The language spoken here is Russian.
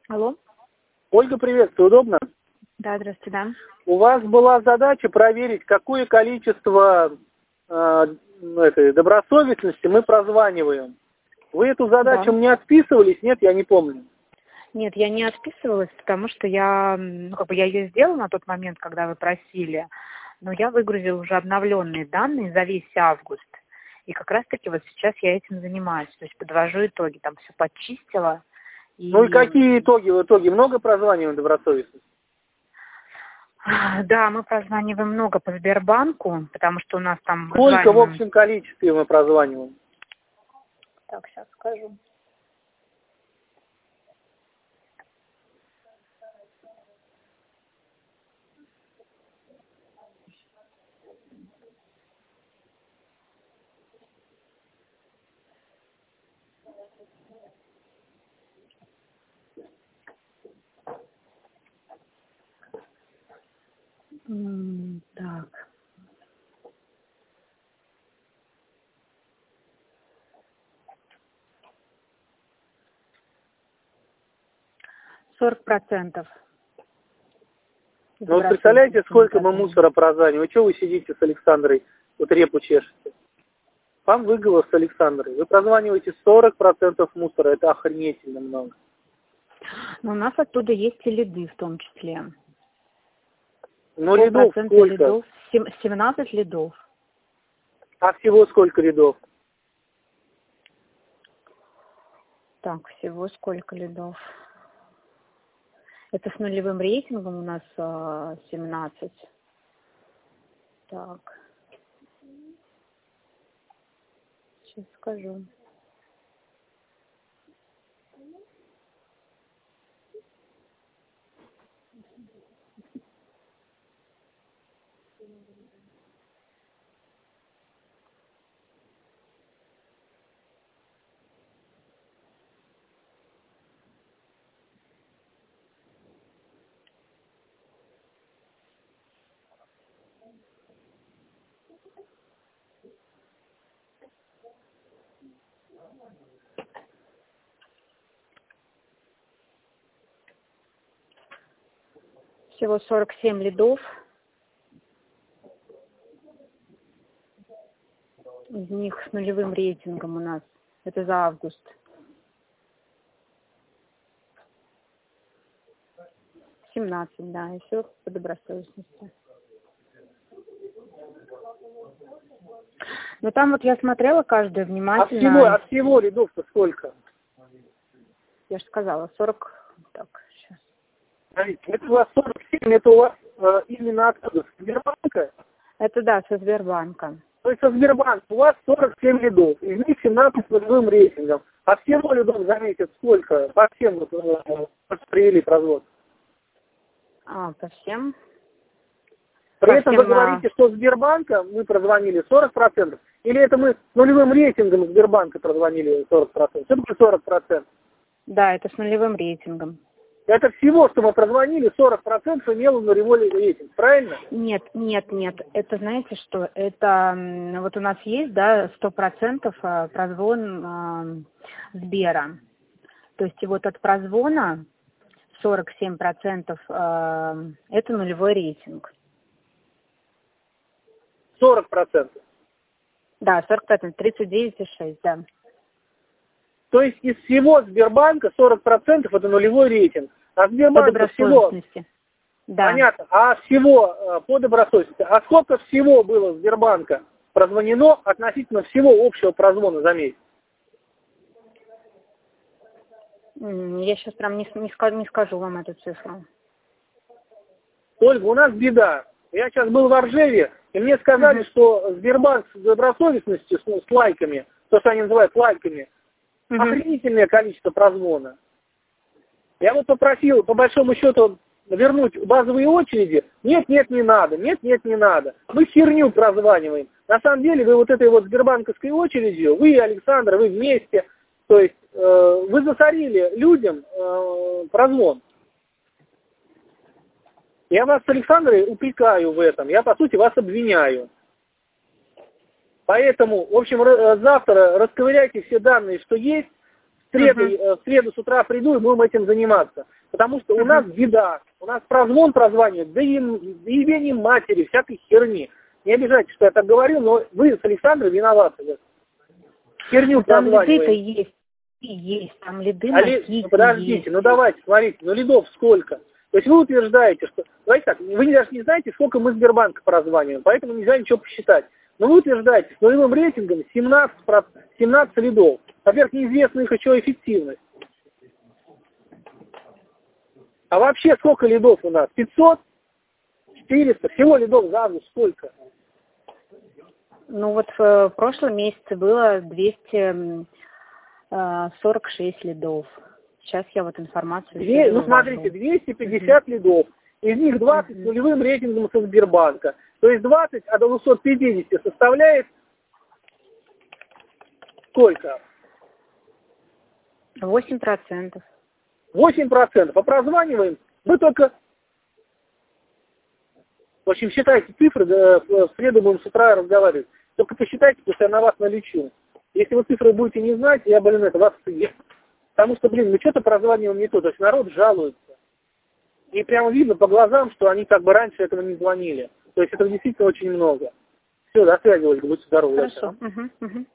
Алло. Ольга, приветствую, удобно? Да, здравствуйте, да. У вас была задача проверить, какое количество добросовестности мы прозваниваем. Вы эту задачу Да. мне отписывались? Нет, я не помню. Нет, я не отписывалась, потому что я ее сделала на тот момент, когда вы просили, но я выгрузила уже обновленные данные за весь август. И как раз-таки вот сейчас я этим занимаюсь, то есть подвожу итоги, там все подчистила. Ну и какие итоги? В итоге много прозваниваем добросовестности? Да, мы прозваниваем много по Сбербанку, потому что у нас там Сколько в вызваниваем... общем количестве мы прозваниваем? Так, сейчас скажу. Так. %40. Ну вот представляете, сколько мы мусора прозваниваем? Вы что вы сидите с Александрой, вот репу чешете? Вам выговор с Александрой. Вы прозваниваете 40% мусора, это охренительно много. Но у нас оттуда есть и лиды в том числе. Ну лидов сколько? Лидов, 17 лидов. А всего сколько лидов? Так, всего сколько лидов? Это с нулевым рейтингом у нас 17. Так. Сейчас скажу. Всего 47 лидов. Из них с нулевым рейтингом у нас. Это за август. — 17, да, и все по добросовестности. Но там вот я смотрела каждую внимательно. А всего лидов-то сколько? Я же сказала, 40. Так, сейчас. Смотрите, это у вас 47, это у вас именно откуда? С Сбербанка? Это да, со Сбербанка. То есть со Сбербанка у вас 47 лидов, из них 17 с нулевым рейтингом. А всего лидов, заметьте, сколько? По всем провели производ. По всем? При этом вы говорите, что Сбербанка мы прозвонили 40%, или это мы с нулевым рейтингом Сбербанка прозвонили 40%? Что такое 40%? Да, это с нулевым рейтингом. Это всего, что мы прозвонили, 40% имело нулевой рейтинг, правильно? Нет. Это, знаете что, это вот у нас есть, да, 100% прозвон Сбера. То есть и вот от прозвона 47% это нулевой рейтинг. 40%. Да, 40%, 39,6, да. То есть из всего Сбербанка 40% это нулевой рейтинг. А Сбербанка всего... Да. Понятно. А всего по добросовестности. А сколько всего было Сбербанка прозвонено относительно всего общего прозвона за месяц? Я сейчас прям не скажу вам эту цифру. Ольга, у нас беда. Я сейчас был в Оржеве, и мне сказали, что Сбербанк с добросовестностью, с лайками, то, что они называют лайками, охренительное количество прозвона. Я вот попросил, по большому счету, вернуть базовые очереди. Нет, не надо. Не надо. Мы херню прозваниваем. На самом деле, вы вот этой вот сбербанковской очередью, вы, Александр, вы вместе, то есть вы засорили людям прозвон. Я вас с Александрой упрекаю в этом. Я, по сути, вас обвиняю. Поэтому, в общем, завтра расковыряйте все данные, что есть, в среду с утра приду и будем этим заниматься. Потому что у нас беда. У нас прозвон прозванивает, да и имени матери, всякой херни. Не обижайтесь, что я так говорю, но вы с Александром виноваты. Херню Там прозваниваете. лиды-то есть, там лиды на подождите, есть. ну давайте, смотрите, ну лидов сколько? То есть вы утверждаете, что... Давайте так, вы даже не знаете, сколько мы Сбербанка прозваниваем, поэтому нельзя ничего посчитать. Но вы утверждаете, с нулевым рейтингом 17 лидов. Во-первых, неизвестна их еще эффективность. А вообще сколько лидов у нас? 500? 400? Всего лидов за август сколько? Ну вот в прошлом месяце было 246 лидов. Сейчас я вот информацию... Ну смотрите, 250 лидов. Из них 20 с нулевым рейтингом со Сбербанка. То есть 20 от 250 составляет сколько? 8%. 8%. А прозваниваем. Вы только... В общем, считайте цифры, да, в среду будем с утра разговаривать. Только посчитайте, потому что я на вас налечу. Если вы цифры будете не знать, я, вас съем. Потому что, мы что-то прозваниваем не то. То есть народ жалуется. И прямо видно по глазам, что они как бы раньше этого не звонили. То есть этого действительно очень много. Все, до связи, Ольга, будьте здоровы. Хорошо.